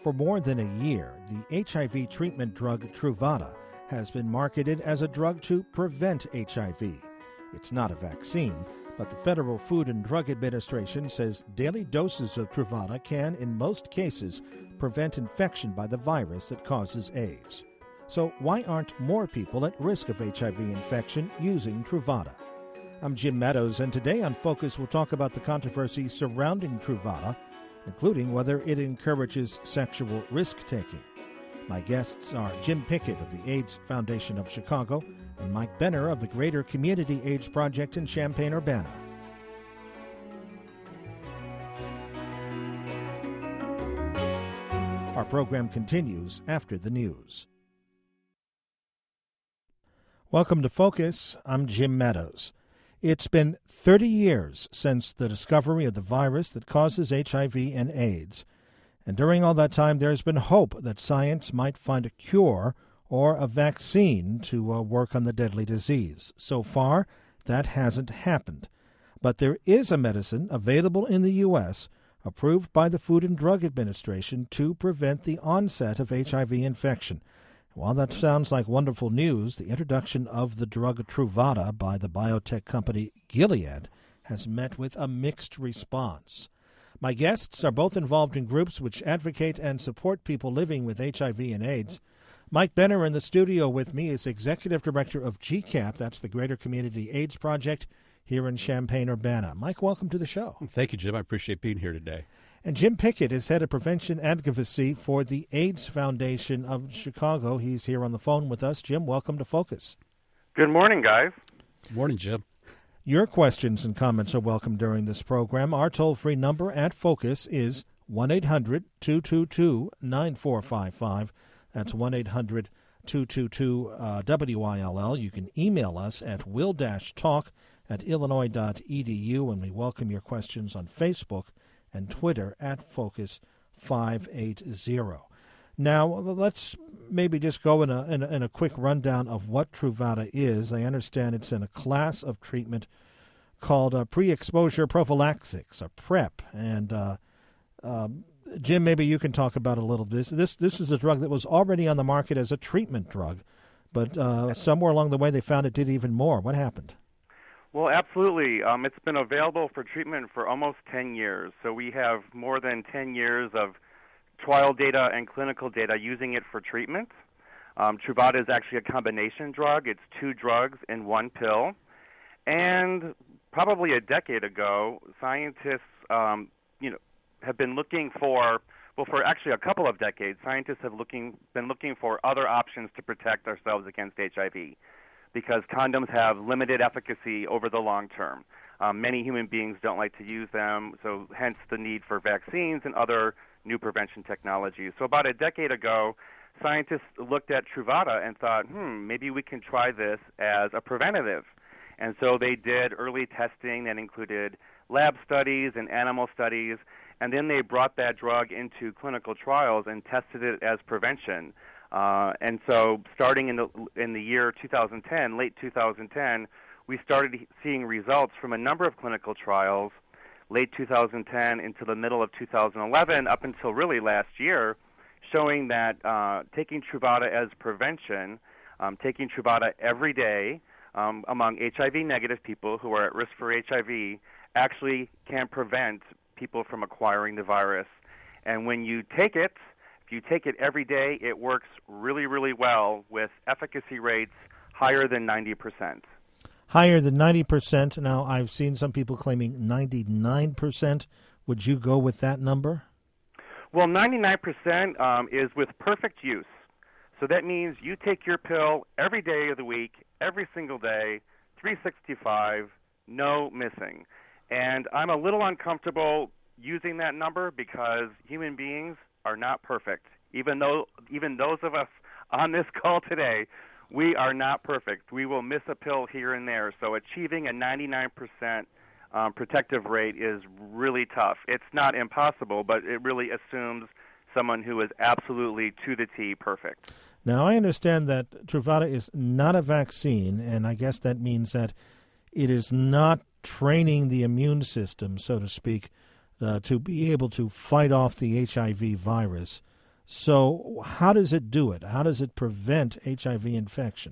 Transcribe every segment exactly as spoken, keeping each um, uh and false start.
For more than a year, the H I V treatment drug Truvada has been marketed as a drug to prevent H I V. It's not a vaccine, but the Federal Food and Drug Administration says daily doses of Truvada can, in most cases, prevent infection by the virus that causes AIDS. So why aren't more people at risk of H I V infection using Truvada? I'm Jim Meadows, and today on Focus we'll talk about the controversy surrounding Truvada, including whether it encourages sexual risk-taking. My guests are Jim Pickett of the AIDS Foundation of Chicago and Mike Benner of the Greater Community AIDS Project in Champaign-Urbana. Our program continues after the news. Welcome to Focus. I'm Jim Meadows. It's been thirty years since the discovery of the virus that causes H I V and AIDS. And during all that time, there's been hope that science might find a cure or a vaccine to uh, work on the deadly disease. So far, that hasn't happened. But there is a medicine available in the U S approved by the Food and Drug Administration to prevent the onset of H I V infection. While that sounds like wonderful news, the introduction of the drug Truvada by the biotech company Gilead has met with a mixed response. My guests are both involved in groups which advocate and support people living with H I V and AIDS. Mike Benner in the studio with me is Executive Director of G CAP, that's the Greater Community AIDS Project here in Champaign-Urbana. Mike, welcome to the show. Thank you, Jim. I appreciate being here today. And Jim Pickett is Head of Prevention Advocacy for the AIDS Foundation of Chicago. He's here on the phone with us. Jim, welcome to Focus. Good morning, guys. Good morning, Jim. Your questions and comments are welcome during this program. Our toll-free number at Focus is one eight hundred two two two nine four five five. That's one eight hundred two two two W I L L. You can email us at will dash talk at illinois dot e d u, and we welcome your questions on Facebook and Twitter at Focus five eighty. Now, let's maybe just go in a, in a in a quick rundown of what Truvada is. I understand it's in a class of treatment called uh, pre-exposure prophylaxis, a PrEP. And uh, uh, Jim, maybe you can talk about it a little bit. This this is a drug that was already on the market as a treatment drug, but uh, somewhere along the way they found it did even more. What happened? Well, absolutely. Um, it's been available for treatment for almost ten years. So we have more than ten years of trial data and clinical data using it for treatment. Um, Truvada is actually a combination drug. It's two drugs in one pill. And probably a decade ago, scientists um, you know, have been looking for, well, for actually a couple of decades, scientists have looking, been looking for other options to protect ourselves against H I V, because condoms have limited efficacy over the long term. Um, many human beings don't like to use them, so hence the need for vaccines and other new prevention technologies. So about a decade ago, scientists looked at Truvada and thought, hmm, maybe we can try this as a preventative. And so they did early testing that included lab studies and animal studies, and then they brought that drug into clinical trials and tested it as prevention. Uh, and so starting in the in the year two thousand ten, late two thousand ten, we started seeing results from a number of clinical trials, late two thousand ten into the middle of two thousand eleven, up until really last year, showing that uh, taking Truvada as prevention, um, taking Truvada every day um, among H I V negative people who are at risk for H I V actually can prevent people from acquiring the virus. And when you take it, if you take it every day, it works really, really well with efficacy rates higher than ninety percent. Higher than ninety percent. Now, I've seen some people claiming ninety-nine percent. Would you go with that number? Well, ninety-nine percent um, is with perfect use. So that means you take your pill every day of the week, every single day, three sixty-five, no missing. And I'm a little uncomfortable using that number because human beings are not perfect. Even though, even those of us on this call today, we are not perfect. We will miss a pill here and there. So achieving a ninety-nine percent um, protective rate is really tough. It's not impossible, but it really assumes someone who is absolutely to the T perfect. Now, I understand that Truvada is not a vaccine, and I guess that means that it is not training the immune system, so to speak, uh, to be able to fight off the H I V virus. So how does it do it? How does it prevent H I V infection?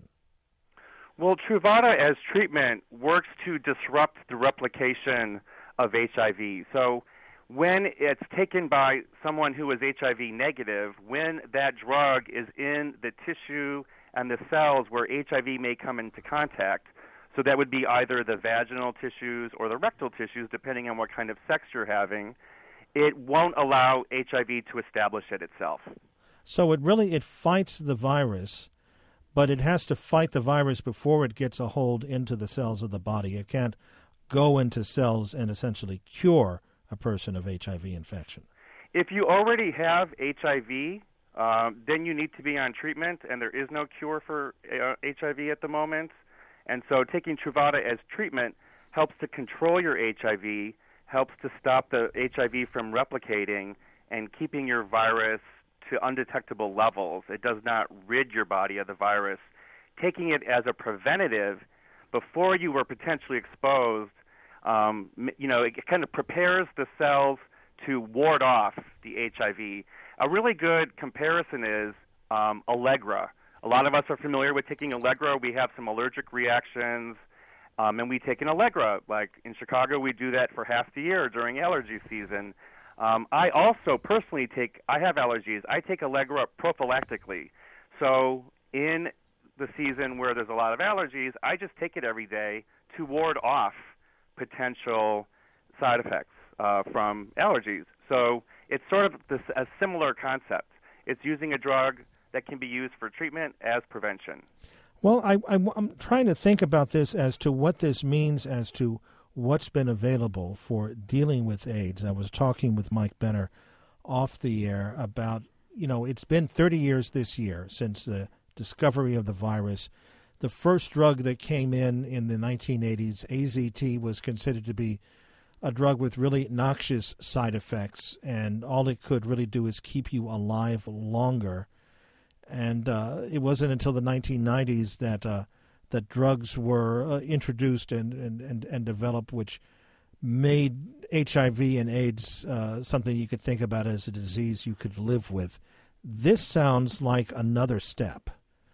Well, Truvada as treatment works to disrupt the replication of H I V. So when it's taken by someone who is H I V negative, when that drug is in the tissue and the cells where H I V may come into contact, so that would be either the vaginal tissues or the rectal tissues, depending on what kind of sex you're having, it won't allow H I V to establish it itself. So it really, it fights the virus, but it has to fight the virus before it gets a hold into the cells of the body. It can't go into cells and essentially cure a person of H I V infection. If you already have H I V, um, then you need to be on treatment, and there is no cure for uh, H I V at the moment. And so taking Truvada as treatment helps to control your H I V, helps to stop the H I V from replicating and keeping your virus to undetectable levels. It does not rid your body of the virus. Taking it as a preventative before you were potentially exposed, um, you know, it kind of prepares the cells to ward off the H I V. A really good comparison is um, Allegra. A lot of us are familiar with taking Allegra. We have some allergic reactions, um, and we take an Allegra. Like in Chicago, we do that for half the year during allergy season. Um, I also personally take, I have allergies. I take Allegra prophylactically. So in the season where there's a lot of allergies, I just take it every day to ward off potential side effects uh, from allergies. So it's sort of this, a similar concept. It's using a drug that can be used for treatment as prevention. Well, I, I, I'm trying to think about this as to what this means as to what's been available for dealing with AIDS. I was talking with Mike Benner off the air about, you know, it's been thirty years this year since the discovery of the virus. The first drug that came in in the nineteen eighties, A Z T, was considered to be a drug with really noxious side effects, and all it could really do is keep you alive longer. And uh, it wasn't until the nineteen nineties that uh, that drugs were uh, introduced and, and, and, and developed, which made H I V and AIDS uh, something you could think about as a disease you could live with. This sounds like another step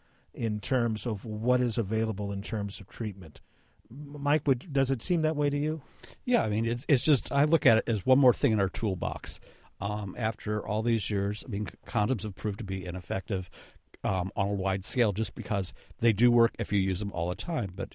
in terms of what is available in terms of treatment. Mike, would, does it seem that way to you? Yeah, I mean, it's it's just, I look at it as one more thing in our toolbox. Um, after all these years, I mean, condoms have proved to be ineffective um, on a wide scale just because they do work if you use them all the time. But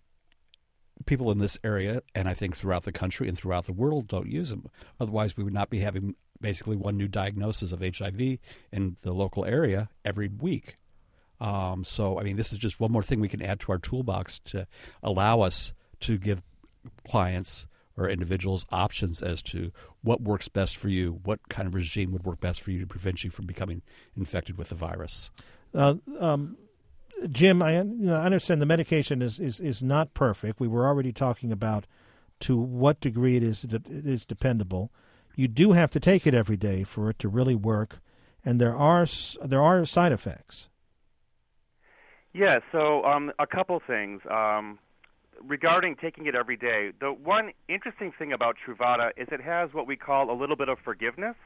people in this area, and I think throughout the country and throughout the world, don't use them. Otherwise, we would not be having basically one new diagnosis of H I V in the local area every week. Um, so, I mean, this is just one more thing we can add to our toolbox to allow us to give clients or individuals options as to what works best for you, what kind of regime would work best for you to prevent you from becoming infected with the virus. Uh, um, Jim, I, you know, I understand the medication is, is, is not perfect. We were already talking about to what degree it is it is dependable. You do have to take it every day for it to really work, and there are there are side effects. Yeah, so um, a couple things. Um, regarding taking it every day, the one interesting thing about Truvada is it has what we call a little bit of forgiveness.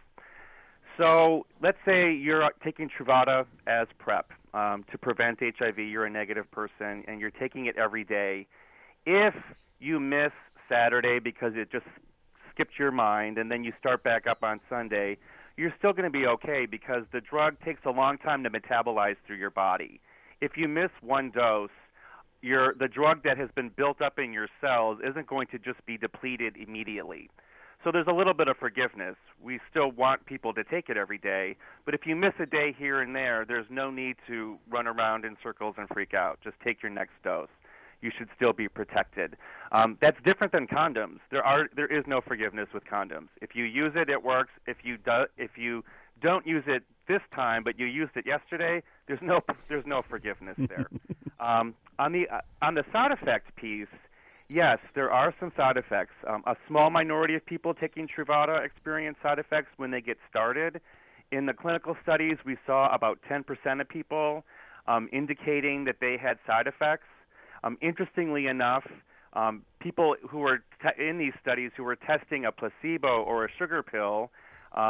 So let's say you're taking Truvada as PrEP um, to prevent H I V. You're a negative person, and you're taking it every day. If you miss Saturday because it just skipped your mind, and then you start back up on Sunday, you're still going to be okay because the drug takes a long time to metabolize through your body. If you miss one dose, your, the drug that has been built up in your cells isn't going to just be depleted immediately. So there's a little bit of forgiveness. We still want people to take it every day, but if you miss a day here and there, there's no need to run around in circles and freak out. Just take your next dose. You should still be protected. Um, that's different than condoms. There are there is no forgiveness with condoms. If you use it, it works. If you do, if you don't use it this time, but you used it yesterday, there's no there's no forgiveness there. um, on the uh, on the side effect piece, yes, there are some side effects. Um, a small minority of people taking Truvada experience side effects when they get started. In the clinical studies, we saw about ten percent of people um, indicating that they had side effects. Um, interestingly enough, um, people who were te- in these studies who were testing a placebo or a sugar pill, um,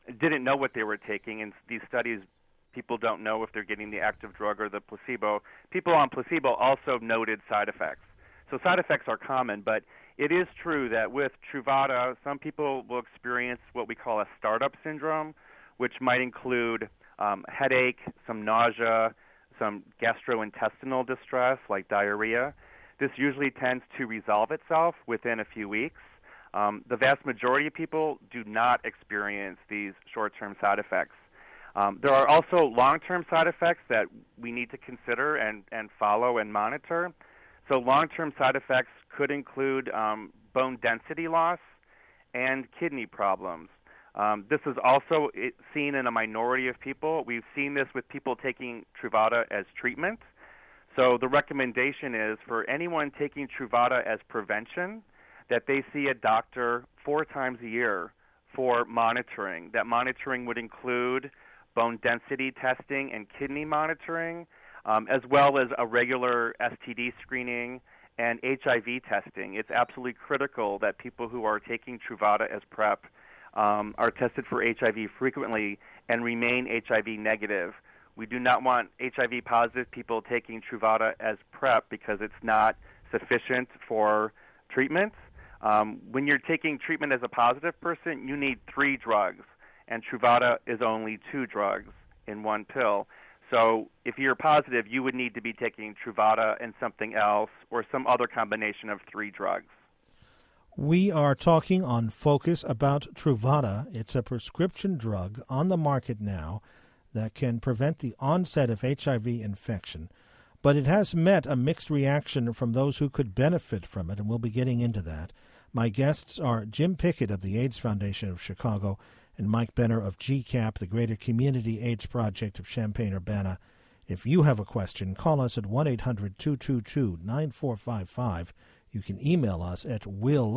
didn't know what they were taking. In these studies, people don't know if they're getting the active drug or the placebo. People on placebo also noted side effects. So side effects are common, but it is true that with Truvada, some people will experience what we call a startup syndrome, which might include um, headache, some nausea, some gastrointestinal distress like diarrhea. This usually tends to resolve itself within a few weeks. Um, the vast majority of people do not experience these short-term side effects. Um, there are also long-term side effects that we need to consider and, and follow and monitor. So long-term side effects could include um, bone density loss and kidney problems. Um, this is also seen in a minority of people. We've seen this with people taking Truvada as treatment. So the recommendation is for anyone taking Truvada as prevention that they see a doctor four times a year for monitoring. That monitoring would include bone density testing and kidney monitoring, um, as well as a regular S T D screening and H I V testing. It's absolutely critical that people who are taking Truvada as PrEP um, are tested for H I V frequently and remain H I V negative. We do not want H I V positive people taking Truvada as PrEP because it's not sufficient for treatment. Um, when you're taking treatment as a positive person, you need three drugs, and Truvada is only two drugs in one pill. So if you're positive, you would need to be taking Truvada and something else or some other combination of three drugs. We are talking on Focus about Truvada. It's a prescription drug on the market now that can prevent the onset of H I V infection, but it has met a mixed reaction from those who could benefit from it, and we'll be getting into that. My guests are Jim Pickett of the AIDS Foundation of Chicago and Mike Benner of G CAP, the Greater Community AIDS Project of Champaign-Urbana. If you have a question, call us at one eight hundred two two two nine four five five. You can email us at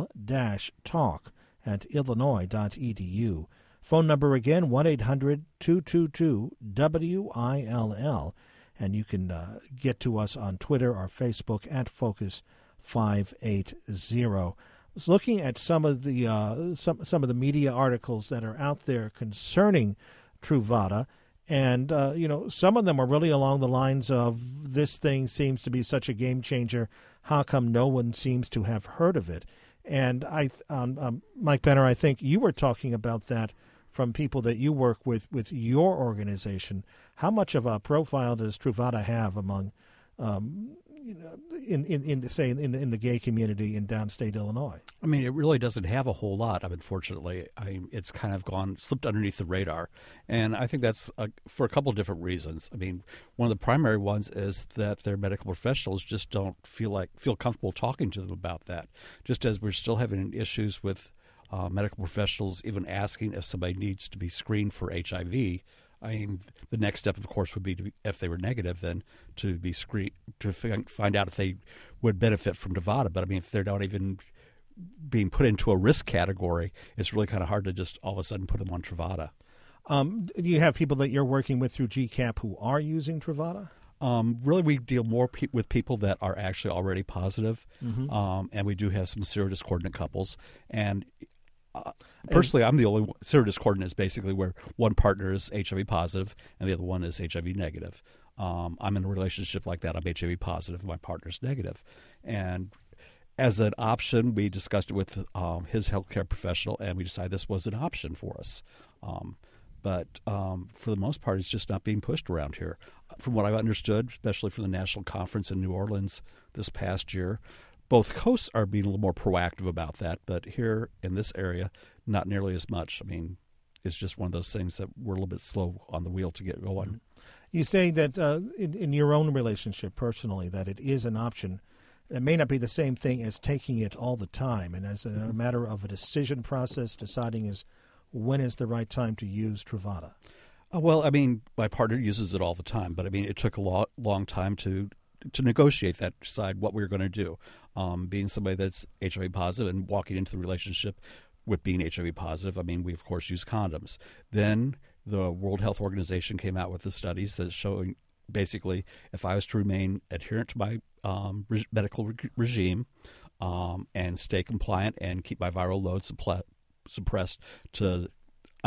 will-talk at illinois dot e d u. Phone number again, one eight hundred two two two W I L L. And you can uh, get to us on Twitter or Facebook at Focus five eighty. I was looking at some of the uh, some some of the media articles that are out there concerning Truvada, and uh, you know, some of them are really along the lines of this thing seems to be such a game changer. How come no one seems to have heard of it? And I, um, um, Mike Benner, I think you were talking about that from people that you work with with your organization. How much of a profile does Truvada have among, um, you know, in in, in the, say in the, in the gay community in downstate Illinois? I mean, it really doesn't have a whole lot. I mean, unfortunately, I, it's kind of gone slipped underneath the radar, and I think that's a, for a couple of different reasons. I mean, one of the primary ones is that their medical professionals just don't feel like feel comfortable talking to them about that. Just as we're still having issues with Uh, medical professionals even asking if somebody needs to be screened for H I V. I mean, the next step, of course, would be to be, if they were negative, then to be screened to find out if they would benefit from Truvada. But I mean, if they're not even being put into a risk category, it's really kind of hard to just all of a sudden put them on Truvada. Um, do you have people that you're working with through G CAP who are using Truvada? Um, really, we deal more pe- with people that are actually already positive, mm-hmm. um, and we do have some serodiscordant couples. And Uh, personally, I'm the only one. Serodiscordant is basically where one partner is H I V positive and the other one is H I V negative. Um, I'm in a relationship like that. I'm H I V positive and my partner's negative. And as an option, we discussed it with um, his healthcare professional, and we decided this was an option for us. Um, but um, for the most part, it's just not being pushed around here. From what I've understood, especially from the national conference in New Orleans this past year, both coasts are being a little more proactive about that, but here in this area, not nearly as much. I mean, it's just one of those things that we're a little bit slow on the wheel to get going. You say that uh, in, in your own relationship personally, that it is an option. It may not be the same thing as taking it all the time, and as a, a matter of a decision process, deciding is when is the right time to use Truvada. Uh, well, I mean, my partner uses it all the time, but I mean, it took a lo- long time to to negotiate that, decide what we were going to do. Um, being somebody that's H I V positive and walking into the relationship with being H I V positive, I mean, we, of course, use condoms. Then the World Health Organization came out with the studies that showing basically if I was to remain adherent to my um, re- medical re- regime um, and stay compliant and keep my viral load suppl- suppressed to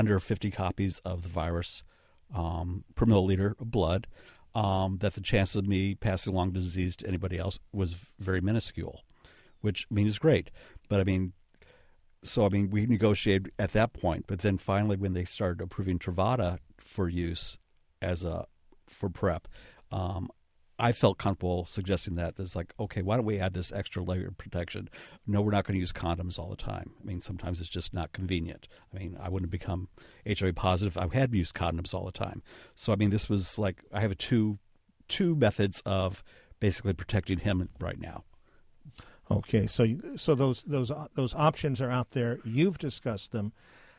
under fifty copies of the virus um, per milliliter of blood, um, that the chances of me passing along the disease to anybody else was very minuscule, which I mean is great. But I mean, so I mean we negotiated at that point. But then finally, when they started approving Truvada for use as a for PrEP, um, I felt comfortable suggesting that. It's like, okay, why don't we add this extra layer of protection? No, we're not going to use condoms all the time. I mean, sometimes it's just not convenient. I mean, I wouldn't become H I V positive if I had used condoms all the time. So, I mean, this was like I have a two two methods of basically protecting him right now. Okay, so so those those those options are out there. You've discussed them.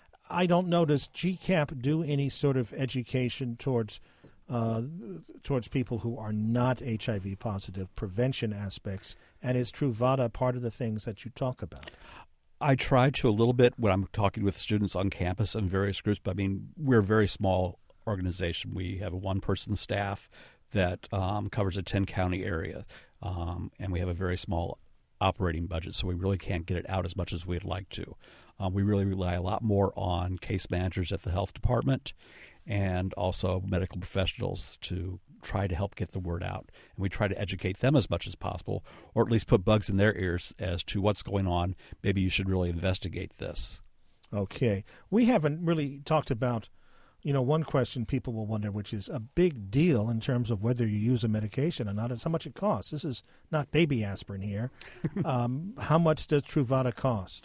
I don't know. Does G CAP do any sort of education towards uh, towards people who are not H I V positive, prevention aspects, and is Truvada part of the things that you talk about? I try to a little bit when I'm talking with students on campus and various groups, but I mean, we're a very small organization. We have a one-person staff that um, covers a ten-county area, um, and we have a very small operating budget, so we really can't get it out as much as we'd like to. Um, we really rely a lot more on case managers at the health department and also medical professionals to try to help get the word out. And we try to educate them as much as possible, or at least put bugs in their ears as to what's going on. Maybe you should really investigate this. Okay. We haven't really talked about, you know, one question people will wonder, which is a big deal in terms of whether you use a medication or not, is how much it costs. This is not baby aspirin here. um, how much does Truvada cost?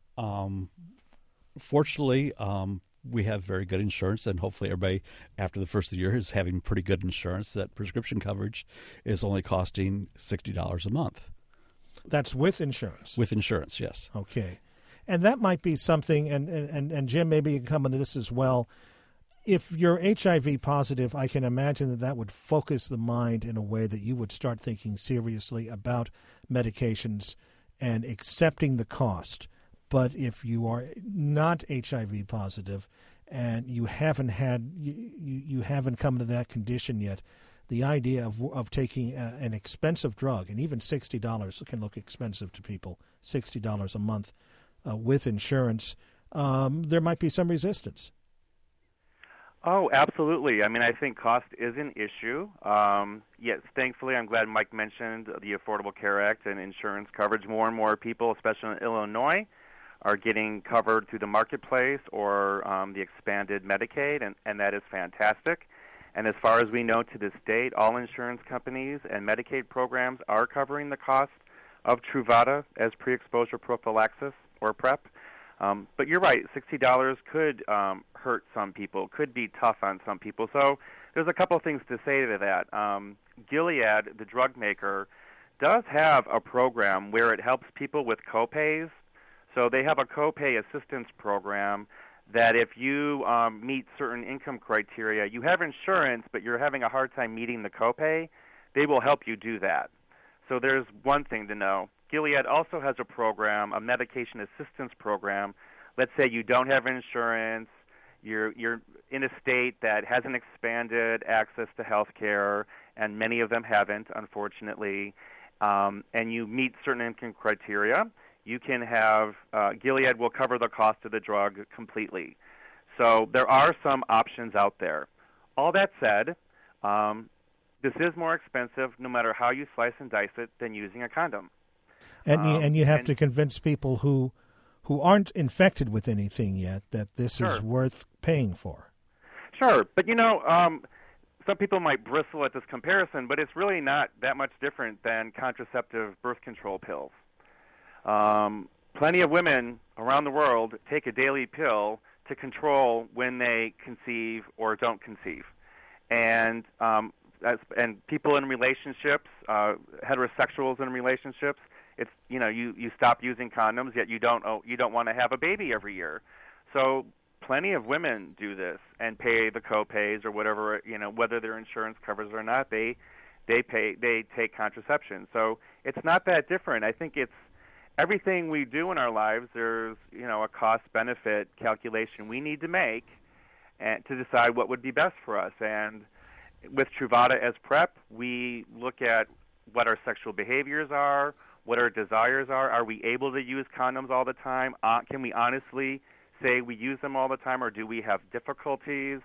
Um, fortunately, um, we have very good insurance, and hopefully everybody after the first of the year is having pretty good insurance. That prescription coverage is only costing sixty dollars a month. That's with insurance? With insurance, yes. Okay. And that might be something, and, and, and Jim, maybe you can come into this as well. If you're H I V positive, I can imagine that that would focus the mind in a way that you would start thinking seriously about medications and accepting the cost. But if you are not H I V positive and you haven't had you, you, you haven't come to that condition yet, the idea of of taking a, an expensive drug, and even sixty dollars can look expensive to people, sixty dollars a month uh, with insurance, um, there might be some resistance. Oh, absolutely. I mean, I think cost is an issue. Um, yes, thankfully, I'm glad Mike mentioned the Affordable Care Act and insurance coverage. More and more people, especially in Illinois, are getting covered through the marketplace or um, the expanded Medicaid, and, and that is fantastic. And as far as we know to this date, all insurance companies and Medicaid programs are covering the cost of Truvada as pre-exposure prophylaxis or PrEP. Um, but you're right, sixty dollars could um, hurt some people, could be tough on some people. So there's a couple things to say to that. Um, Gilead, the drug maker, does have a program where it helps people with co-pays. So they have a co-pay assistance program that if you um, meet certain income criteria, you have insurance, but you're having a hard time meeting the co-pay, they will help you do that. So there's one thing to know. Gilead also has a program, a medication assistance program. Let's say you don't have insurance, you're you're in a state that hasn't expanded access to health care, and many of them haven't, unfortunately, um, and you meet certain income criteria, you can have, uh, Gilead will cover the cost of the drug completely. So there are some options out there. All that said, um, this is more expensive no matter how you slice and dice it than using a condom. And you, um, and you have and, to convince people who who aren't infected with anything yet that this sure. is worth paying for. Sure, but you know, um, some people might bristle at this comparison, but it's really not that much different than contraceptive birth control pills. Um, plenty of women around the world take a daily pill to control when they conceive or don't conceive. And um, as, and people in relationships, uh, heterosexuals in relationships, it's you know you, you stop using condoms, yet you don't oh, you don't want to have a baby every year. So plenty of women do this and pay the co-pays or whatever, you know, whether their insurance covers it or not. They they pay they take contraception. So it's not that different. I think it's everything we do in our lives. There's you know a cost-benefit calculation we need to make and to decide what would be best for us. And with Truvada as PrEP, we look at what our sexual behaviors are, what our desires are. Are we able to use condoms all the time? Uh, can we honestly say we use them all the time, or do we have difficulties?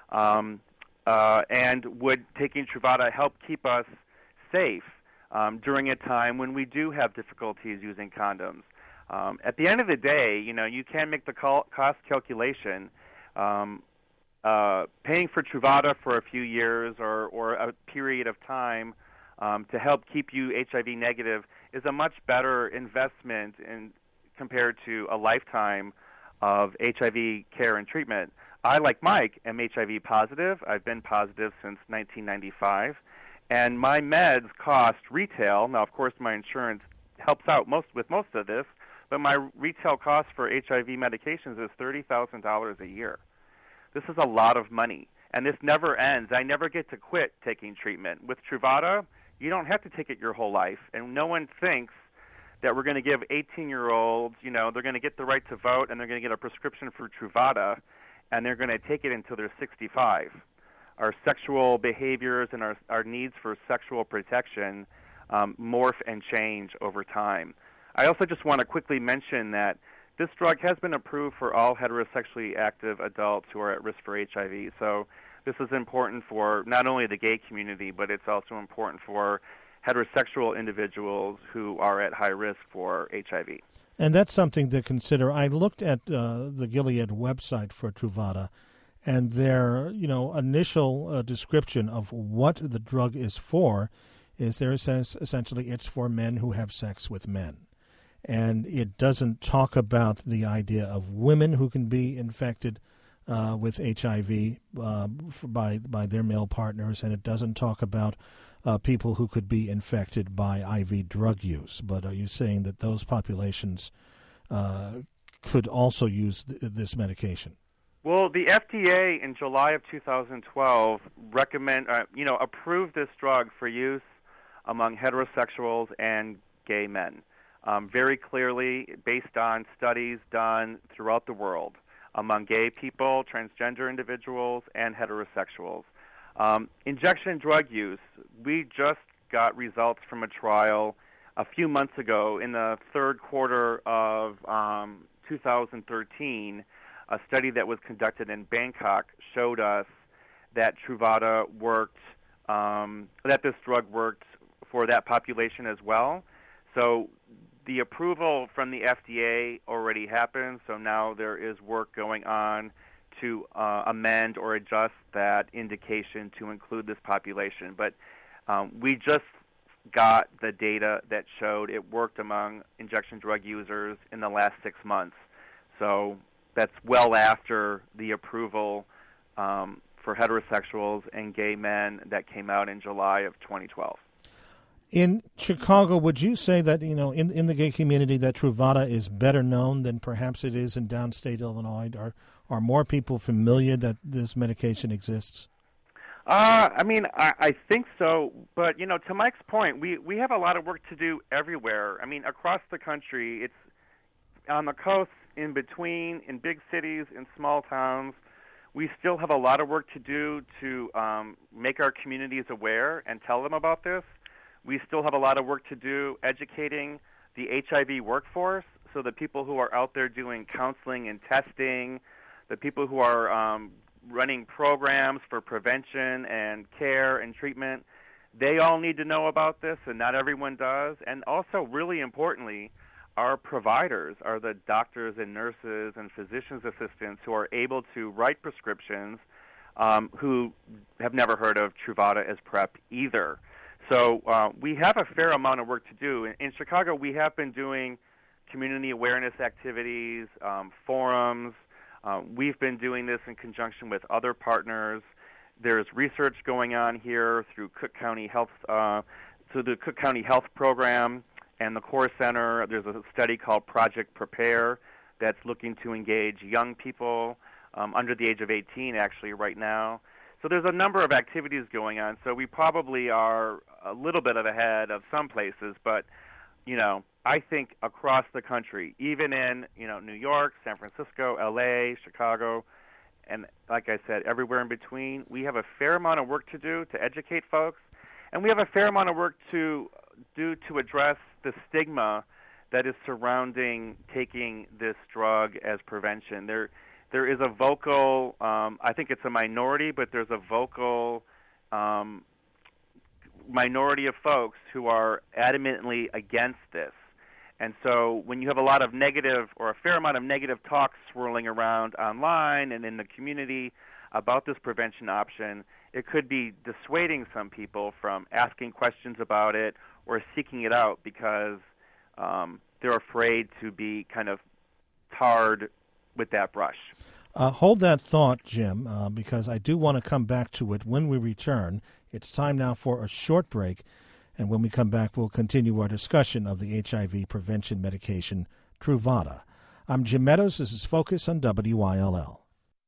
Um, uh, and would taking Truvada help keep us safe um, during a time when we do have difficulties using condoms? Um, at the end of the day, you know, you can make the cost calculation. Um, uh, paying for Truvada for a few years or, or a period of time um, to help keep you H I V negative is a much better investment in, compared to a lifetime of H I V care and treatment. I, like Mike, am H I V positive. I've been positive since nineteen ninety-five. And my meds cost retail. Now, of course, my insurance helps out most with most of this, but my retail cost for H I V medications is thirty thousand dollars a year. This is a lot of money, and this never ends. I never get to quit taking treatment. With Truvada, you don't have to take it your whole life, and no one thinks that we're going to give eighteen-year-olds, you know, they're going to get the right to vote, and they're going to get a prescription for Truvada, and they're going to take it until they're sixty-five. Our sexual behaviors and our, our needs for sexual protection um, morph and change over time. I also just want to quickly mention that this drug has been approved for all heterosexually active adults who are at risk for H I V. So this is important for not only the gay community, but it's also important for heterosexual individuals who are at high risk for H I V. And that's something to consider. I looked at uh, the Gilead website for Truvada, and their, you know, initial uh, description of what the drug is for is there says essentially it's for men who have sex with men. And it doesn't talk about the idea of women who can be infected uh, with H I V uh, by by their male partners, and it doesn't talk about uh, people who could be infected by I V drug use. But are you saying that those populations uh, could also use th- this medication? Well, the F D A in July of two thousand twelve recommend, uh, you know, approved this drug for use among heterosexuals and gay men. Um, very clearly based on studies done throughout the world among gay people, transgender individuals, and heterosexuals. Um, injection drug use, we just got results from a trial a few months ago in the third quarter of um, two thousand thirteen. A study that was conducted in Bangkok showed us that Truvada worked, um, that this drug worked for that population as well. So the approval from the F D A already happened, so now there is work going on to uh, amend or adjust that indication to include this population. But um, we just got the data that showed it worked among injection drug users in the last six months. So that's well after the approval um, for heterosexuals and gay men that came out in July of twenty twelve. In Chicago, would you say that, you know, in, in the gay community that Truvada is better known than perhaps it is in downstate Illinois? Are, are more people familiar that this medication exists? Uh, I mean, I, I think so. But, you know, to Mike's point, we, we have a lot of work to do everywhere. I mean, across the country, it's on the coast, in between, in big cities, in small towns. We still have a lot of work to do to um, make our communities aware and tell them about this. We still have a lot of work to do educating the H I V workforce, so the people who are out there doing counseling and testing, the people who are um, running programs for prevention and care and treatment, they all need to know about this, and not everyone does. And also, really importantly, our providers are the doctors and nurses and physician's assistants who are able to write prescriptions um, who have never heard of Truvada as PrEP either. So uh, we have a fair amount of work to do. In, in Chicago, we have been doing community awareness activities, um, forums. Uh, we've been doing this in conjunction with other partners. There's research going on here through Cook County Health, uh, through the Cook County Health Program and the Core Center. There's a study called Project Prepare that's looking to engage young people um, under the age of eighteen, actually, right now. So there's a number of activities going on. So we probably are a little bit ahead of some places, but, you know, I think across the country, even in, you know, New York, San Francisco, L A, Chicago, and like I said, everywhere in between, we have a fair amount of work to do to educate folks, and we have a fair amount of work to do to address the stigma that is surrounding taking this drug as prevention. There, there is a vocal, um, I think it's a minority, but there's a vocal um, minority of folks who are adamantly against this. And so when you have a lot of negative or a fair amount of negative talk swirling around online and in the community about this prevention option, it could be dissuading some people from asking questions about it or seeking it out because um, they're afraid to be kind of tarred with that brush. Uh, hold that thought, Jim, uh, because I do want to come back to it when we return. It's time now for a short break, and when we come back, we'll continue our discussion of the H I V prevention medication, Truvada. I'm Jim Meadows. This is Focus on W I L L.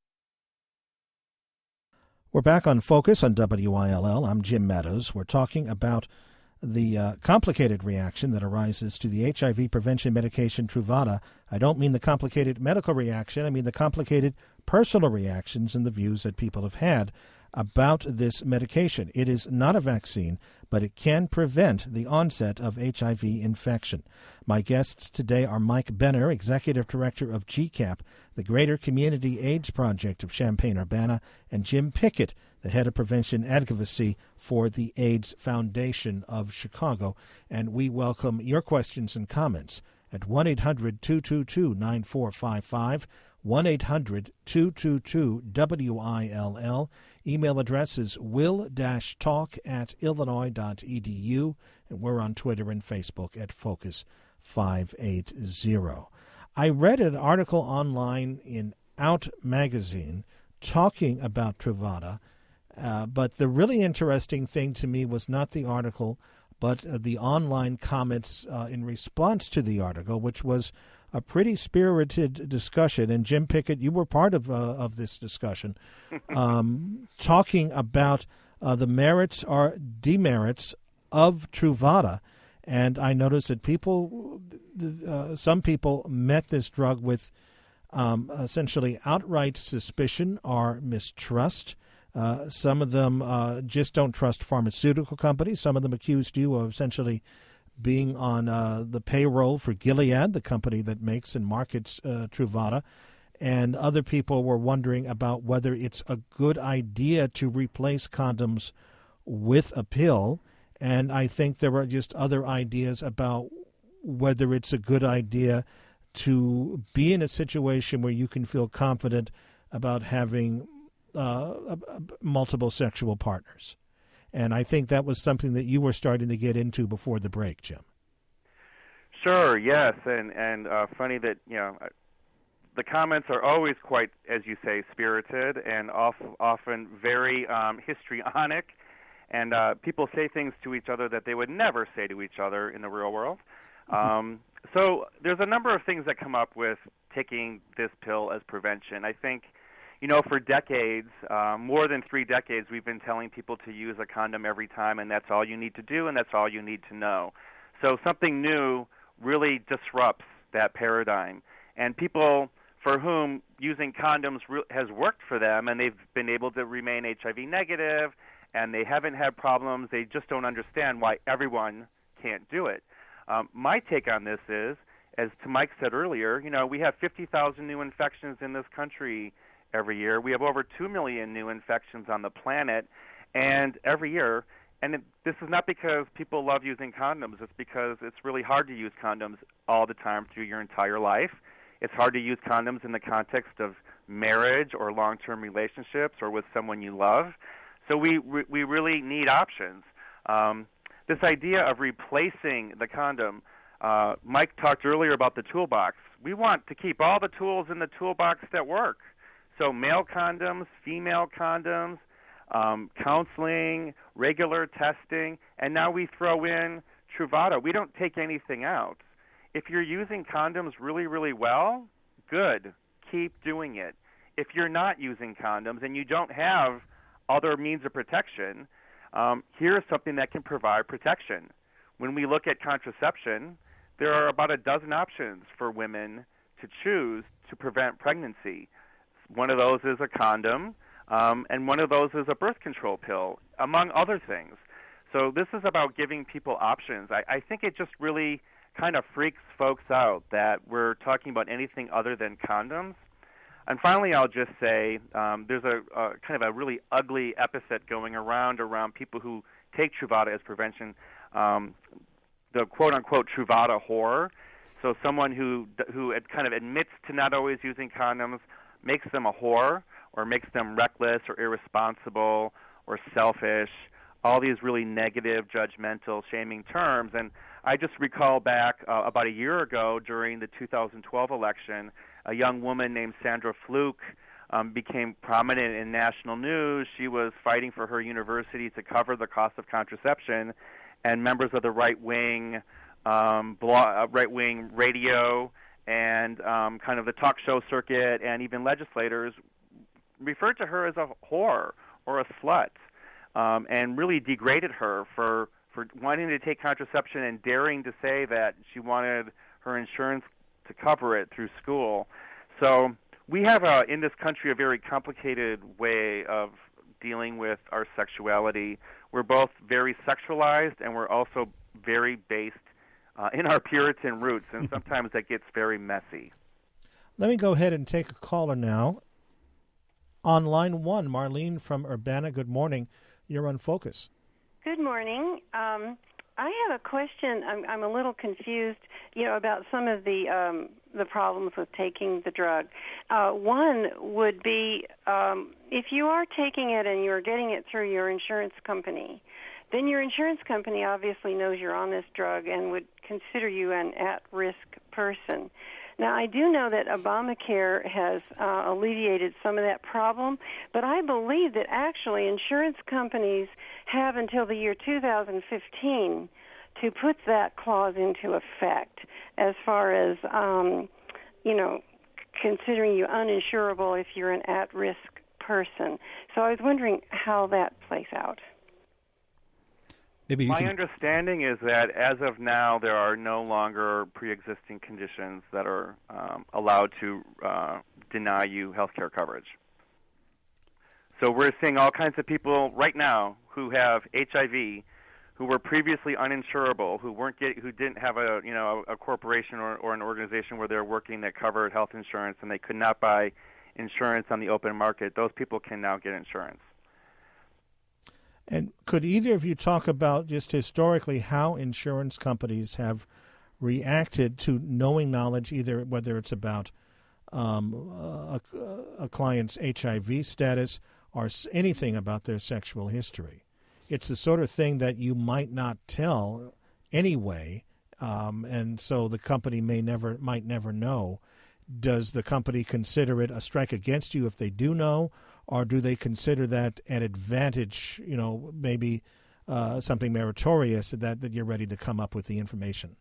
We're back on Focus on W I L L. I'm Jim Meadows. We're talking about the uh, complicated reaction that arises to the H I V prevention medication Truvada. I don't mean the complicated medical reaction. I mean the complicated personal reactions and the views that people have had about this medication. It is not a vaccine, but it can prevent the onset of H I V infection. My guests today are Mike Benner, Executive Director of G CAP, the Greater Community AIDS Project of Champaign-Urbana, and Jim Pickett, the Head of Prevention Advocacy for the AIDS Foundation of Chicago. And we welcome your questions and comments at one eight hundred two two two nine four five five, one eight hundred two two two W I L L. Email address is will-talk at illinois dot e d u, and we're on Twitter and Facebook at Focus five eighty. I read an article online in Out magazine talking about Truvada, uh, but the really interesting thing to me was not the article, but uh, the online comments uh, in response to the article, which was a pretty spirited discussion. And Jim Pickett, you were part of uh, of this discussion, um, talking about uh, the merits or demerits of Truvada. And I noticed that people, uh, some people met this drug with um, essentially outright suspicion or mistrust. Uh, some of them uh, just don't trust pharmaceutical companies. Some of them accused you of essentially being on uh, the payroll for Gilead, the company that makes and markets uh, Truvada. And other people were wondering about whether it's a good idea to replace condoms with a pill. And I think there were just other ideas about whether it's a good idea to be in a situation where you can feel confident about having uh, multiple sexual partners. And I think that was something that you were starting to get into before the break, Jim. Sure, yes. And, and uh, funny that, you know, the comments are always quite, as you say, spirited and often very um, histrionic. And uh, people say things to each other that they would never say to each other in the real world. Um, so there's a number of things that come up with taking this pill as prevention. I think, you know, for decades, uh, more than three decades, we've been telling people to use a condom every time, and that's all you need to do, and that's all you need to know. So something new really disrupts that paradigm. And people for whom using condoms re- has worked for them, and they've been able to remain H I V negative, and they haven't had problems, they just don't understand why everyone can't do it. Um, my take on this is, as to Mike said earlier, you know, we have fifty thousand new infections in this country every year. We have over two million new infections on the planet, and every year. And it, this is not because people love using condoms. It's because it's really hard to use condoms all the time through your entire life. It's hard to use condoms in the context of marriage or long-term relationships or with someone you love. So we we really need options. Um, this idea of replacing the condom, uh, Mike talked earlier about the toolbox. We want to keep all the tools in the toolbox that work. So male condoms, female condoms, um, counseling, regular testing, and now we throw in Truvada. We don't take anything out. If you're using condoms really, really well, good. Keep doing it. If you're not using condoms and you don't have other means of protection, um, here's something that can provide protection. When we look at contraception, there are about a dozen options for women to choose to prevent pregnancy. One of those is a condom, um, and one of those is a birth control pill, among other things. So this is about giving people options. I, I think it just really kind of freaks folks out that we're talking about anything other than condoms. And finally, I'll just say um, there's a, a kind of a really ugly epithet going around around people who take Truvada as prevention, um, the quote-unquote Truvada whore. So someone who who kind of admits to not always using condoms makes them a whore or makes them reckless or irresponsible or selfish, all these really negative, judgmental, shaming terms. And I just recall back uh, about a year ago during the two thousand twelve election, a young woman named Sandra Fluke um, became prominent in national news. She was fighting for her university to cover the cost of contraception, and members of the right-wing um, blog, right-wing radio and um, kind of the talk show circuit and even legislators referred to her as a whore or a slut, um, and really degraded her for, for wanting to take contraception and daring to say that she wanted her insurance to cover it through school. So we have a, in this country a very complicated way of dealing with our sexuality. We're both very sexualized and we're also very based uh, in our Puritan roots, and sometimes that gets very messy. Let me go ahead and take a caller now. On line one, Marlene from Urbana, good morning. You're on Focus. Good morning. Um, I have a question. I'm, I'm a little confused, you know, about some of the um, the problems with taking the drug. Uh, one would be um, if you are taking it and you're getting it through your insurance company, then your insurance company obviously knows you're on this drug and would consider you an at-risk person. Now, I do know that Obamacare has uh, alleviated some of that problem, but I believe that actually insurance companies have until the year two thousand fifteen to put that clause into effect as far as, um, you know, considering you uninsurable if you're an at-risk person. So I was wondering how that plays out. Maybe you My can... understanding is that as of now, there are no longer pre-existing conditions that are um, allowed to uh, deny you health care coverage. So we're seeing all kinds of people right now who have H I V, who were previously uninsurable, who weren't get, who didn't have a you know a corporation or, or an organization where they're working that covered health insurance, and they could not buy insurance on the open market. Those people can now get insurance. And could either of you talk about just historically how insurance companies have reacted to knowing knowledge, either whether it's about um, a, a client's H I V status or anything about their sexual history? It's the sort of thing that you might not tell anyway, um, and so the company may never might never know. Does the company consider it a strike against you if they do know? Or do they consider that an advantage, you know, maybe uh, something meritorious that, that you're ready to come up with the information?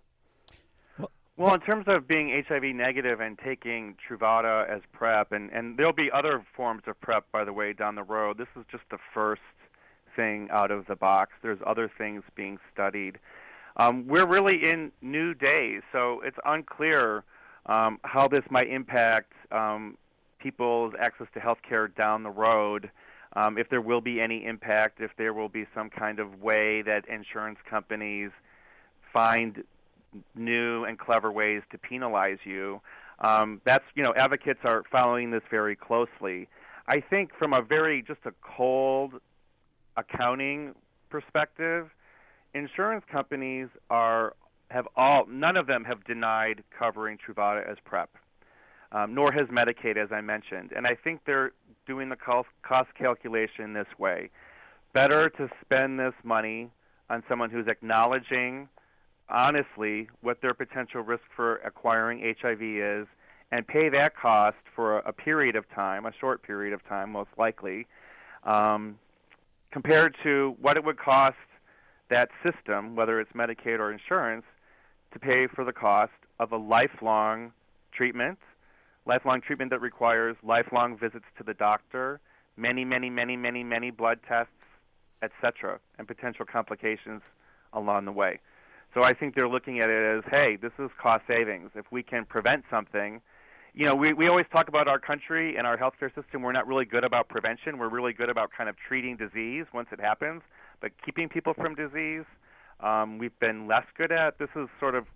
Well, well, in terms of being H I V negative and taking Truvada as PrEP, and, and there'll be other forms of PrEP, by the way, down the road. This is just the first thing out of the box. There's other things being studied. Um, we're really in new days, so it's unclear um, how this might impact um people's access to health care down the road, um, if there will be any impact, if there will be some kind of way that insurance companies find new and clever ways to penalize you. Um, that's, you know, advocates are following this very closely. I think from a very, just a cold accounting perspective, insurance companies are, have all, none of them have denied covering Truvada as PrEP. Um, nor has Medicaid, as I mentioned. And I think they're doing the cost, cost calculation this way. Better to spend this money on someone who's acknowledging, honestly, what their potential risk for acquiring H I V is, and pay that cost for a, a period of time, a short period of time, most likely, um, compared to what it would cost that system, whether it's Medicaid or insurance, to pay for the cost of a lifelong treatment, lifelong treatment that requires lifelong visits to the doctor, many, many, many, many, many blood tests, et cetera, and potential complications along the way. So I think they're looking at it as, hey, this is cost savings. If we can prevent something, you know, we, we always talk about our country and our healthcare system. We're not really good about prevention. We're really good about kind of treating disease once it happens, but keeping people from disease, um, we've been less good at. This is sort of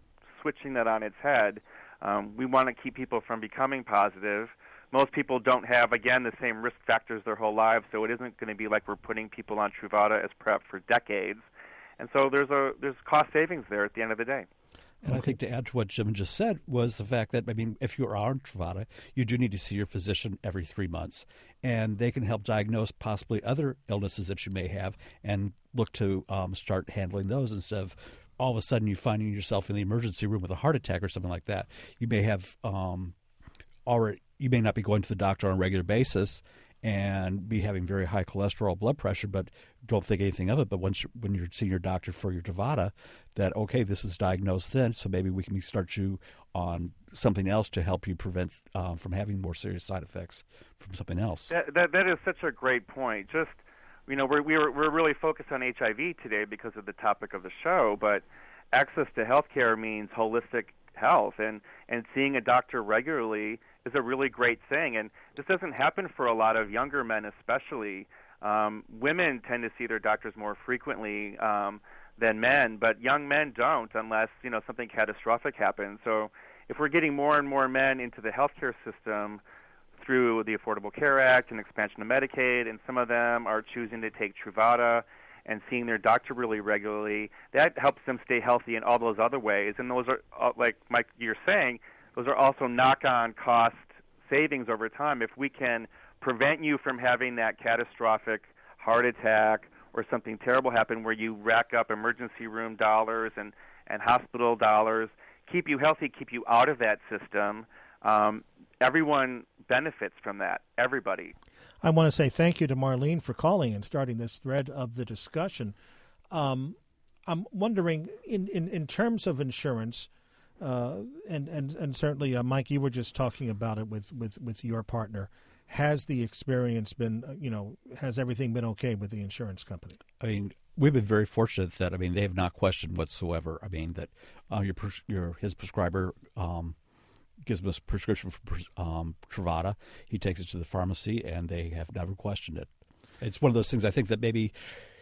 switching that on its head. Um, we want to keep people from becoming positive. Most people don't have, again, the same risk factors their whole lives, so it isn't going to be like we're putting people on Truvada as PrEP for decades. And so there's a there's cost savings there at the end of the day. And I think to add to what Jim just said was the fact that, I mean, if you are on Truvada, you do need to see your physician every three months. And they can help diagnose possibly other illnesses that you may have and look to um, start handling those instead of all of a sudden you finding yourself in the emergency room with a heart attack or something like that. You may have um, already, you may not be going to the doctor on a regular basis and be having very high cholesterol, blood pressure, but don't think anything of it. But once you, when you're seeing your doctor for your Truvada, that, okay, this is diagnosed then, so maybe we can start you on something else to help you prevent um, from having more serious side effects from something else. That, that, that is such a great point. Just, you know, we're, we're, we're really focused on H I V today because of the topic of the show, but access to health care means holistic health, and, and seeing a doctor regularly is a really great thing. And this doesn't happen for a lot of younger men especially. Um, women tend to see their doctors more frequently um, than men, but young men don't unless, you know, something catastrophic happens. So if we're getting more and more men into the healthcare system through the Affordable Care Act and expansion of Medicaid, and some of them are choosing to take Truvada and seeing their doctor really regularly, that helps them stay healthy in all those other ways. And those are, uh, like Mike, you're saying, those are also knock-on cost savings over time. If we can prevent you from having that catastrophic heart attack or something terrible happen where you rack up emergency room dollars and, and hospital dollars, keep you healthy, keep you out of that system, um, everyone benefits from that, everybody. I want to say thank you to Marlene for calling and starting this thread of the discussion. Um, I'm wondering, in, in, in terms of insurance, uh, and, and, and certainly, uh, Mike, you were just talking about it with, with, with your partner. Has the experience been, uh, you know, has everything been okay with the insurance company? I mean, we've been very fortunate that, I mean, they have not questioned whatsoever. I mean, that uh, your, your his prescriber um, gives him a prescription for um, Truvada. He takes it to the pharmacy, and they have never questioned it. It's one of those things I think that maybe,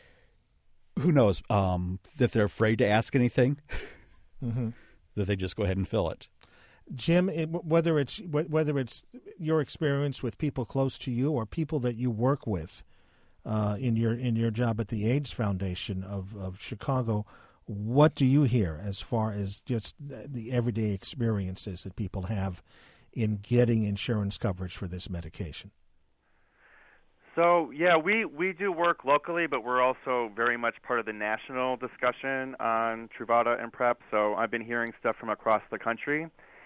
who knows, um, that they're afraid to ask anything, mm-hmm. that they just go ahead and fill it. Jim, it, whether it's whether it's your experience with people close to you or people that you work with uh, in your in your job at the AIDS Foundation of, of Chicago, what do you hear as far as just the everyday experiences that people have in getting insurance coverage for this medication? So, yeah, we, we do work locally, but we're also very much part of the national discussion on Truvada and PrEP. So I've been hearing stuff from across the country.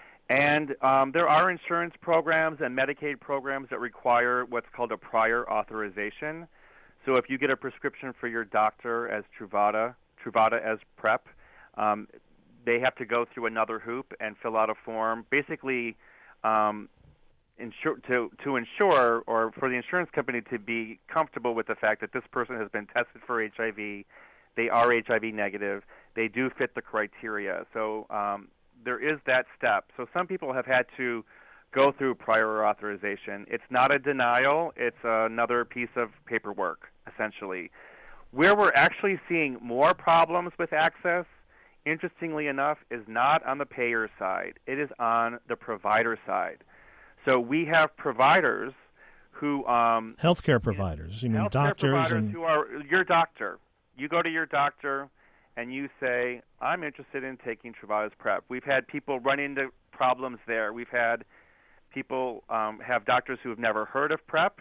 And um, there are insurance programs and Medicaid programs that require what's called a prior authorization. So if you get a prescription for your doctor as Truvada, Truvada as PrEP, um, they have to go through another hoop and fill out a form, basically um, insure, to, to ensure, or for the insurance company to be comfortable with the fact that this person has been tested for H I V, they are H I V negative, they do fit the criteria. So um, there is that step. So some people have had to go through prior authorization. It's not a denial. It's another piece of paperwork, essentially. Where we're actually seeing more problems with access, interestingly enough, is not on the payer side. It is on the provider side. So we have providers who... Um, healthcare providers. You mean doctors? Providers and... who are your doctor. You go to your doctor and you say, I'm interested in taking Truvada's PrEP. We've had people run into problems there. We've had people um, have doctors who have never heard of PrEP,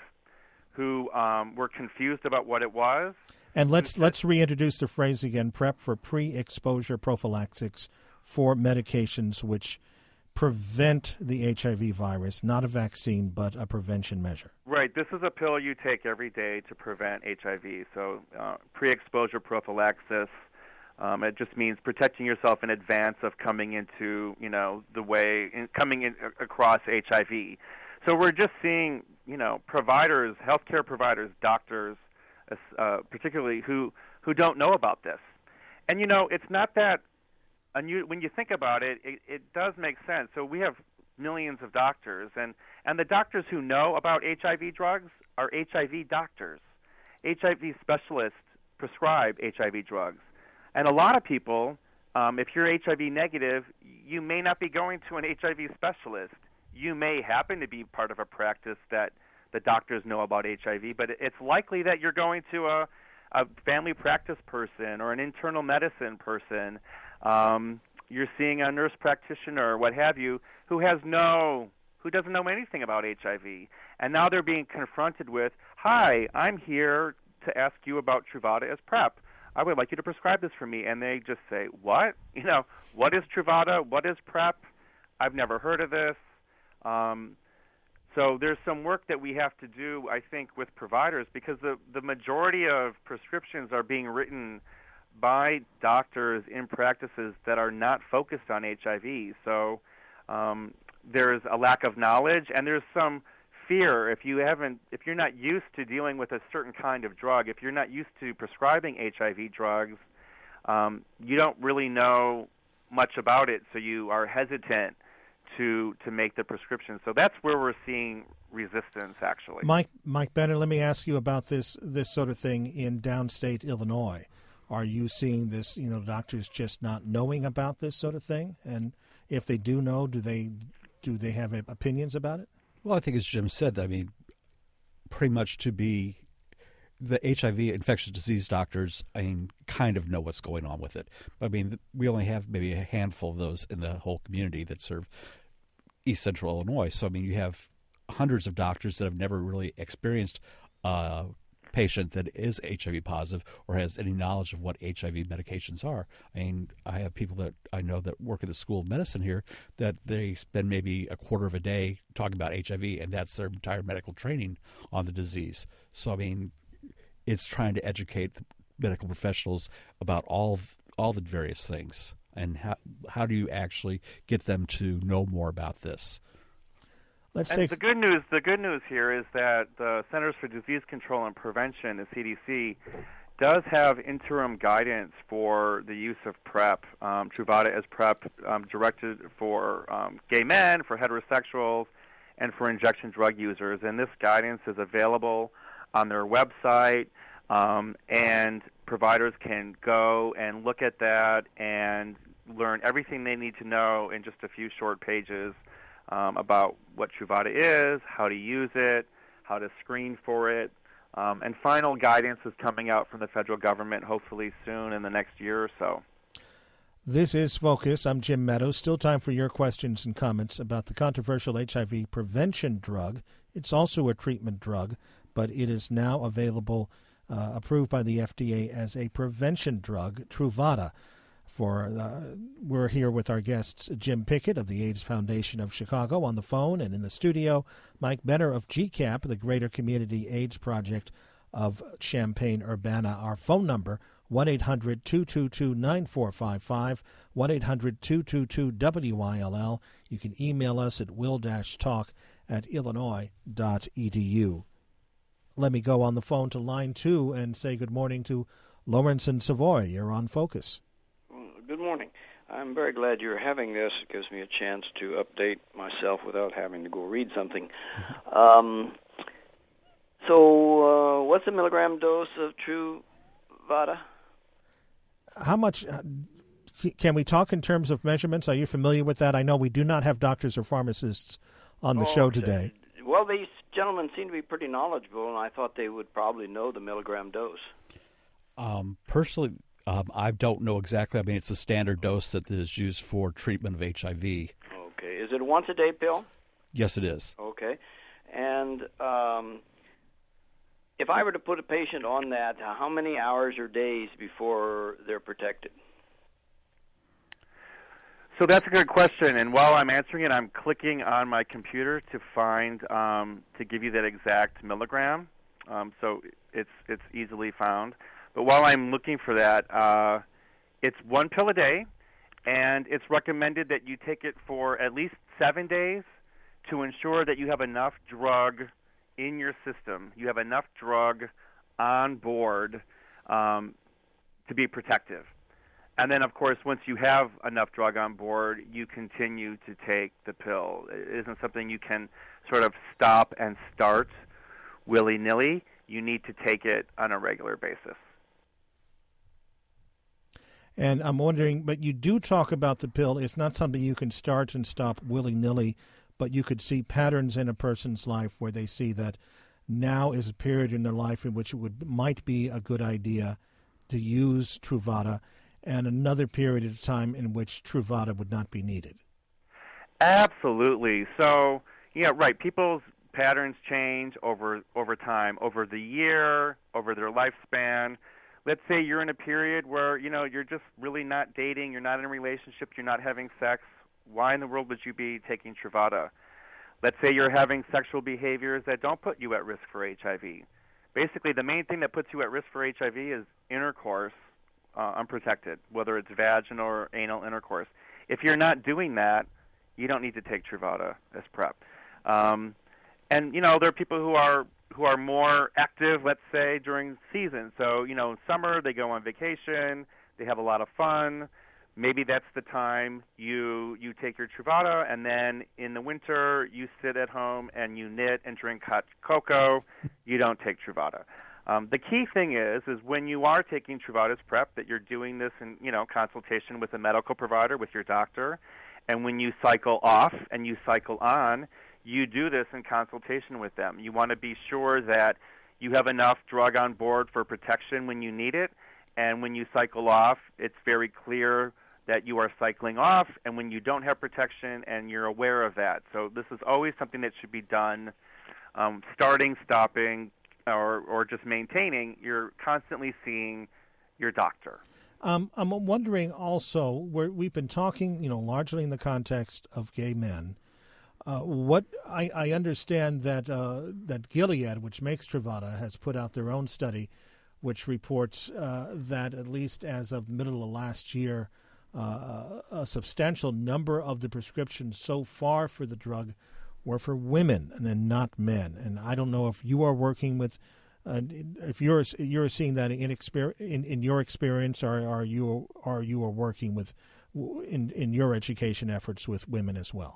who um, were confused about what it was. And let's let's reintroduce the phrase again: PrEP for pre-exposure prophylaxis for medications which prevent the H I V virus, not a vaccine, but a prevention measure. Right. This is a pill you take every day to prevent H I V. So uh, pre-exposure prophylaxis. Um, it just means protecting yourself in advance of coming into, you know, the way, in, coming in, across H I V. So we're just seeing, you know, providers, healthcare providers, doctors, uh, particularly who, who don't know about this. And, you know, it's not that, unu- when you think about it, it, it does make sense. So we have millions of doctors, and, and the doctors who know about H I V drugs are H I V doctors. H I V specialists prescribe H I V drugs. And a lot of people, um, if you're H I V negative, you may not be going to an H I V specialist. You may happen to be part of a practice that the doctors know about H I V, but it's likely that you're going to a, a family practice person or an internal medicine person. Um, you're seeing a nurse practitioner or what have you who has no, who doesn't know anything about H I V. And now they're being confronted with, hi, I'm here to ask you about Truvada as PrEP. I would like you to prescribe this for me. And they just say, what? You know, what is Truvada? What is PrEP? I've never heard of this. Um, so there's some work that we have to do, I think, with providers, because the, the majority of prescriptions are being written by doctors in practices that are not focused on H I V. So um, there's a lack of knowledge, and there's some fear if you haven't, if you're not used to dealing with a certain kind of drug, if you're not used to prescribing H I V drugs, um, you don't really know much about it, so you are hesitant to to make the prescription. So that's where we're seeing resistance, actually. Mike Mike Benner, let me ask you about this this sort of thing in downstate Illinois. Are you seeing this, you know, doctors just not knowing about this sort of thing? And if they do know, do they do they have opinions about it? Well, I think as Jim said, I mean, pretty much to be the H I V infectious disease doctors, I mean, kind of know what's going on with it. But I mean, we only have maybe a handful of those in the whole community that serve East Central Illinois. So, I mean, you have hundreds of doctors that have never really experienced a patient that is H I V positive or has any knowledge of what H I V medications are. I mean, I have people that I know that work at the School of Medicine here that they spend maybe a quarter of a day talking about H I V, and that's their entire medical training on the disease. So, I mean, it's trying to educate the medical professionals about all all the various things, and how how do you actually get them to know more about this. Let's and take the good news. The good news here is that the Centers for Disease Control and Prevention, the C D C, does have interim guidance for the use of PrEP, um, Truvada as PrEP, um, directed for um, gay men, for heterosexuals, and for injection drug users. And this guidance is available on their website, um, and providers can go and look at that and learn everything they need to know in just a few short pages um, about what Truvada is, how to use it, how to screen for it. Um, and final guidance is coming out from the federal government hopefully soon in the next year or so. This is Focus. I'm Jim Meadows. Still time for your questions and comments about the controversial H I V prevention drug. It's also a treatment drug, but it is now available, uh, approved by the F D A as a prevention drug, Truvada. For uh, we're here with our guests, Jim Pickett of the AIDS Foundation of Chicago on the phone, and in the studio, Mike Benner of G CAP, the Greater Community AIDS Project of Champaign-Urbana. Our phone number, one eight hundred two two two nine four five five, one eight hundred two two two W I L L. You can email us at will dash talk at illinois dot e d u. Let me go on the phone to line two and say good morning to Lawrence and Savoy. You're on Focus. Good morning. I'm very glad you're having this. It gives me a chance to update myself without having to go read something. Um, so uh, what's the milligram dose of Truvada? How much uh, can we talk in terms of measurements? Are you familiar with that? I know we do not have doctors or pharmacists on the oh, show today. Well, these gentlemen seem to be pretty knowledgeable, and I thought they would probably know the milligram dose. Um, personally, um, I don't know exactly. I mean, it's a standard dose that is used for treatment of H I V. Okay. Is it a once-a-day pill? Yes, it is. Okay. And um, if I were to put a patient on that, how many hours or days before they're protected? So that's a good question, and while I'm answering it, I'm clicking on my computer to find, um, to give you that exact milligram, um, so it's it's easily found. But while I'm looking for that, uh, it's one pill a day, and it's recommended that you take it for at least seven days to ensure that you have enough drug in your system. You have enough drug on board um, to be protective. And then, of course, once you have enough drug on board, you continue to take the pill. It isn't something you can sort of stop and start willy-nilly. You need to take it on a regular basis. And I'm wondering, but you do talk about the pill. It's not something you can start and stop willy-nilly, but you could see patterns in a person's life where they see that now is a period in their life in which it would might be a good idea to use Truvada, and another period of time in which Truvada would not be needed. Absolutely. So, yeah, right. People's patterns change over over time, over the year, over their lifespan. Let's say you're in a period where, you know, you're just really not dating, you're not in a relationship, you're not having sex. Why in the world would you be taking Truvada? Let's say you're having sexual behaviors that don't put you at risk for H I V. Basically, the main thing that puts you at risk for H I V is intercourse, uh, unprotected, whether it's vaginal or anal intercourse. If you're not doing that, you don't need to take Truvada as PrEP. Um, and, you know, there are people who are who are more active, let's say, during season. So, you know, in summer they go on vacation, they have a lot of fun. Maybe that's the time you you take your Truvada, and then in the winter you sit at home and you knit and drink hot cocoa. You don't take Truvada. Um, the key thing is, is when you are taking Truvada as PrEP, that you're doing this in, you know, consultation with a medical provider, with your doctor, and when you cycle off and you cycle on, you do this in consultation with them. You want to be sure that you have enough drug on board for protection when you need it, and when you cycle off, it's very clear that you are cycling off, and when you don't have protection, and you're aware of that. So this is always something that should be done, um, starting, stopping, or, or just maintaining. You're constantly seeing your doctor. Um, I'm wondering also, where we've been talking, you know, largely in the context of gay men. Uh, what I, I understand that uh, that Gilead, which makes Truvada, has put out their own study, which reports uh, that at least as of middle of last year, uh, a substantial number of the prescriptions so far for the drug were for women and then not men. And I don't know if you are working with, uh, if you're you're seeing that in exper- in, in your experience, or are you are you are working with in in your education efforts with women as well?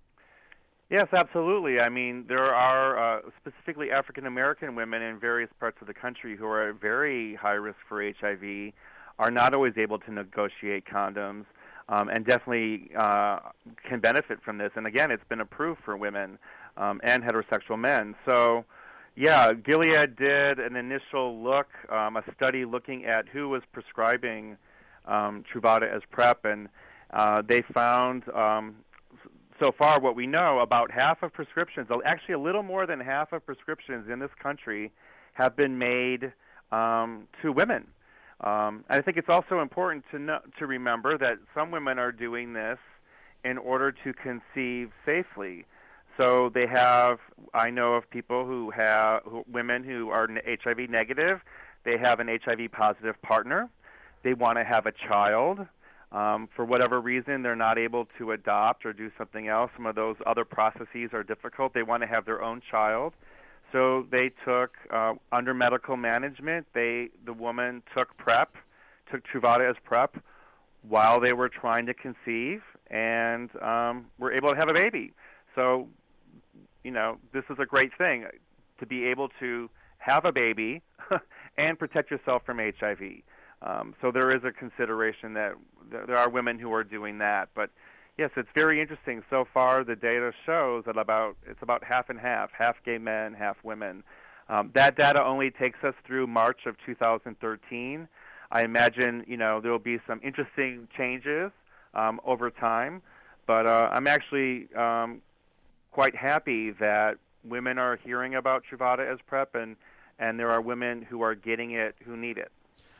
Yes, absolutely. I mean, there are uh, specifically African American women in various parts of the country who are at very high risk for H I V, are not always able to negotiate condoms, um, and definitely uh, can benefit from this. And again, it's been approved for women um, and heterosexual men. So, yeah, Gilead did an initial look, um, a study looking at who was prescribing um, Truvada as PrEP, and uh, they found. Um, So far, what we know, about half of prescriptions, actually a little more than half of prescriptions in this country have been made um, to women. Um, I think it's also important to know, to remember that some women are doing this in order to conceive safely. So they have, I know of people who have, who, women who are H I V negative, they have an H I V positive partner, they want to have a child. Um, for whatever reason, they're not able to adopt or do something else. Some of those other processes are difficult. They want to have their own child. So they took, uh, under medical management, they the woman took PrEP, took Truvada as PrEP while they were trying to conceive, and um, were able to have a baby. So, you know, this is a great thing, to be able to have a baby and protect yourself from H I V. Um, so there is a consideration that there are women who are doing that. But, yes, it's very interesting. So far, the data shows that about it's about half and half, half gay men, half women. Um, that data only takes us through March of two thousand thirteen. I imagine, you know, there will be some interesting changes um, over time. But uh, I'm actually um, quite happy that women are hearing about Truvada as PrEP, and, and there are women who are getting it who need it.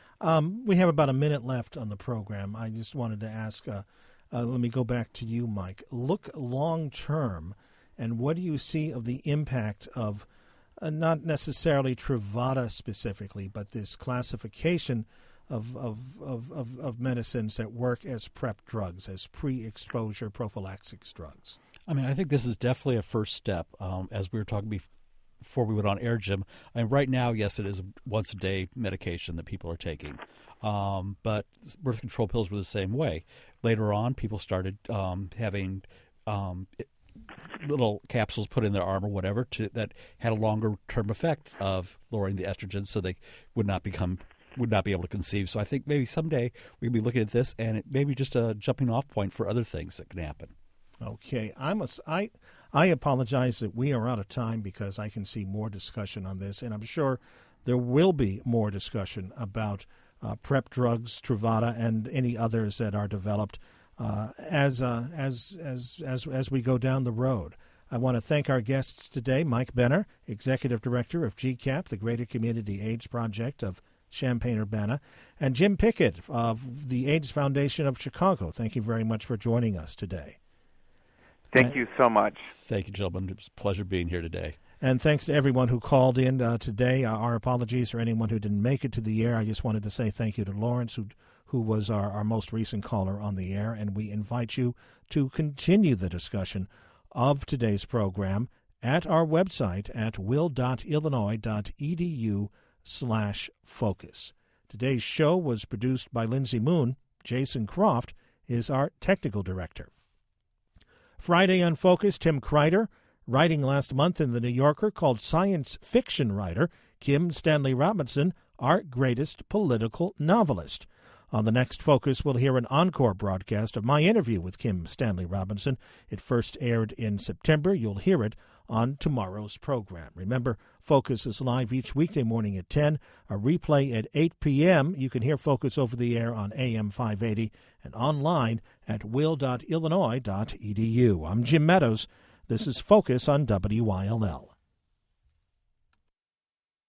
Um, we have about a minute left on the program. I just wanted to ask, uh, uh, let me go back to you, Mike. Look long term, and what do you see of the impact of uh, not necessarily Truvada specifically, but this classification of, of, of, of, of medicines that work as PrEP drugs, as pre-exposure prophylaxis drugs? I mean, I think this is definitely a first step. Um, as we were talking before, before we went on air, Jim, I mean, right now, yes, it is a once-a-day medication that people are taking. Um, but birth control pills were the same way. Later on, people started um, having um, little capsules put in their arm or whatever to, that had a longer-term effect of lowering the estrogen so they would not become would not be able to conceive. So I think maybe someday we'll be looking at this, and it may be just a jumping off point for other things that can happen. Okay, I must. I I apologize that we are out of time because I can see more discussion on this, and I'm sure there will be more discussion about uh, PrEP drugs, Truvada, and any others that are developed uh, as uh, as as as as we go down the road. I want to thank our guests today: Mike Benner, Executive Director of G CAP, the Greater Community AIDS Project of Champaign-Urbana, and Jim Pickett of the AIDS Foundation of Chicago. Thank you very much for joining us today. Thank you so much. Thank you, gentlemen. It was a pleasure being here today. And thanks to everyone who called in uh, today. Uh, our apologies for anyone who didn't make it to the air. I just wanted to say thank you to Lawrence, who who was our, our most recent caller on the air, and we invite you to continue the discussion of today's program at our website at will.illinois.edu slash focus. Today's show was produced by Lindsay Moon. Jason Croft is our technical director. Friday on Focus, Tim Kreider, writing last month in The New Yorker, called science fiction writer Kim Stanley Robinson our greatest political novelist. On the next Focus, we'll hear an encore broadcast of my interview with Kim Stanley Robinson. It first aired in September. You'll hear it on tomorrow's program. Remember, Focus is live each weekday morning at ten, a replay at eight p.m. You can hear Focus over the air on A M five eighty and online at will dot illinois dot e d u. I'm Jim Meadows. This is Focus on W I L L.